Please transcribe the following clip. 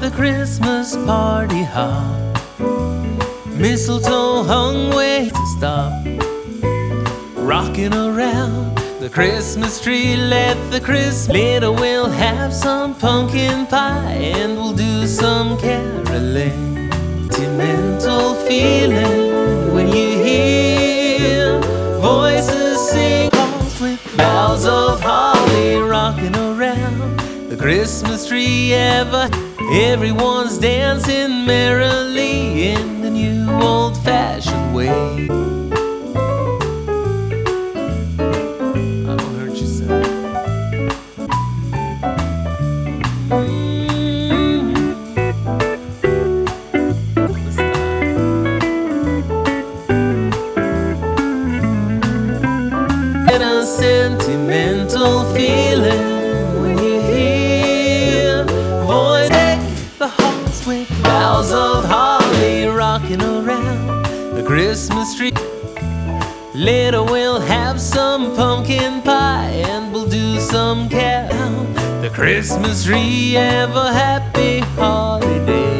the Christmas party hop. Mistletoe hung way to stop. Rocking around the Christmas tree, let the Christmas. Later we'll have some pumpkin pie and we'll do some caroling. Sentimental feeling when you hear voices sing, halls with boughs of holly rocking around the Christmas tree ever. Everyone's dancing merrily in the new old-fashioned way. A sentimental feeling when you hear voice deck the halls with boughs of holly rocking around the Christmas tree. Later we'll have some pumpkin pie and we'll do some carol. The Christmas tree, have a happy holiday.